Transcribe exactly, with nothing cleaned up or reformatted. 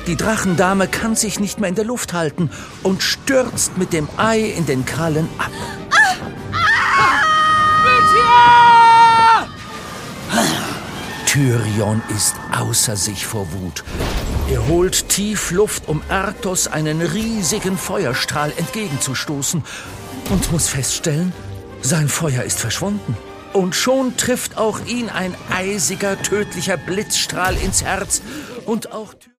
Die Drachendame kann sich nicht mehr in der Luft halten und stürzt mit dem Ei in den Krallen ab. Tyrion ist außer sich vor Wut. Er holt tief Luft, um Arthos einen riesigen Feuerstrahl entgegenzustoßen und muss feststellen, sein Feuer ist verschwunden. Und schon trifft auch ihn ein eisiger, tödlicher Blitzstrahl ins Herz und auch